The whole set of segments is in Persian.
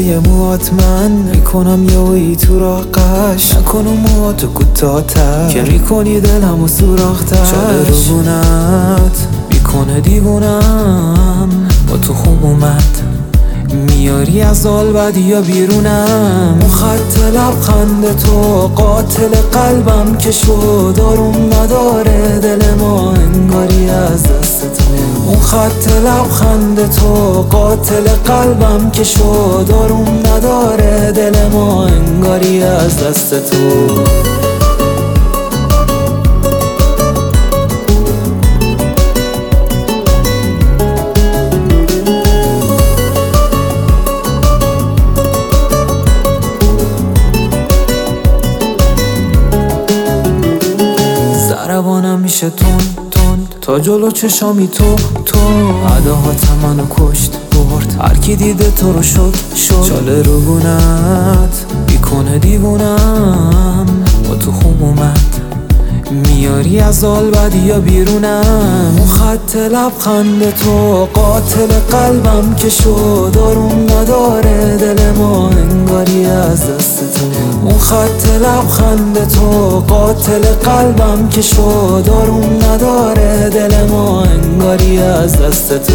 صدای موات من میکنم یهویی تو راقش، نکنم مواتو کوتاه‌تر که میکنی دلمو سوراخ‌تر. شاله روبونت میکنه دیوونم، با تو خوب اومد میاری از حال بدی یا بیرونم. اون خط لبخند تو قاتل قلبم که شد آروم نداره دل ما انگاری از دست تو. اون خط لبخند تو قاتل قلبم که شد آروم نداره دل ما انگاری از دست تو. ضربانم میشه تند تا جلو چشامی تو عداهات منو کشت برد، هر کی دیده تو رو شد. شاله روبونت بیکنه دیوونم، با تو خوب اومد میاری از حال بدی یا بیرونم. اون خط لبخند تو قاتل قلبم که شد آروم نداره دل ما انگاری از دست تو. اون خط لبخند تو قاتل قلبم که شد آروم نداره دل ما انگاری از دست تو.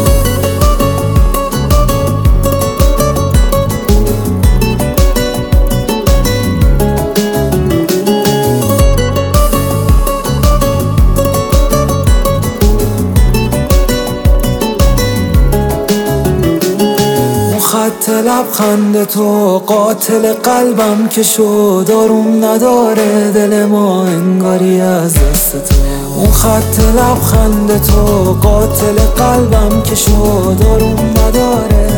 خط لبخند تو قاتل قلبم که شد آروم نداره دل ما انگاری از دست تو. اون خط لبخند تو قاتل قلبم که شد آروم نداره